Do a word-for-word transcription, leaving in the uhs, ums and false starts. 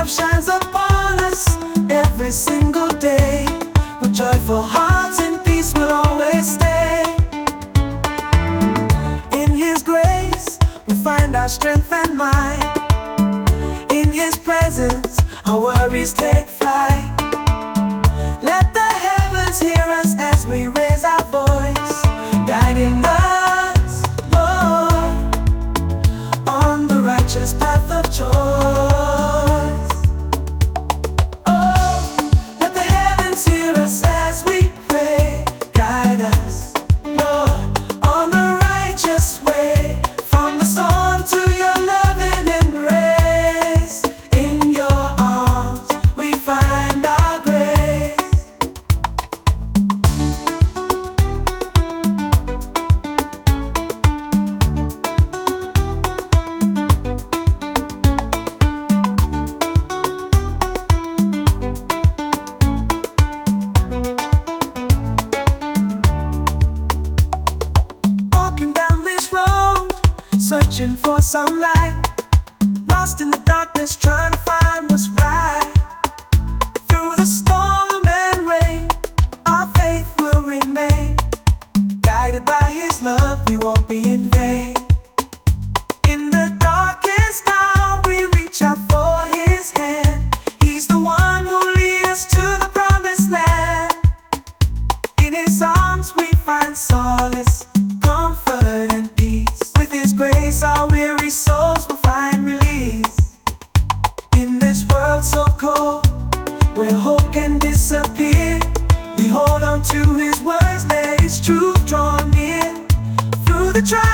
love shines upon us every single day. With joyful hearts and peace will always stay. In His grace we find our strength and might. In His presence our worries take flight. Let the heavens hear us as we raise our voice, guiding us, Lord, on the righteous path of choice. Oh, let the heavens hear us as we pray, guide us, Lord, on the righteous way. From the storm to your loving embrace, in your arms we find our grace. Walking down this road, searching for some light, lost in the darkness, trying to find what's right. Through the storm and rain, our faith will remain. Guided by His love, we won't be in vain. In the darkest hour, we reach out for His hand. He's the one who leads us to the promised land. In His arms we find solace, comfort and peace. With His grace our weary souls will find release. In this world so cold, where hope can disappear, we hold on to His words, let His truth draw near. Through the trials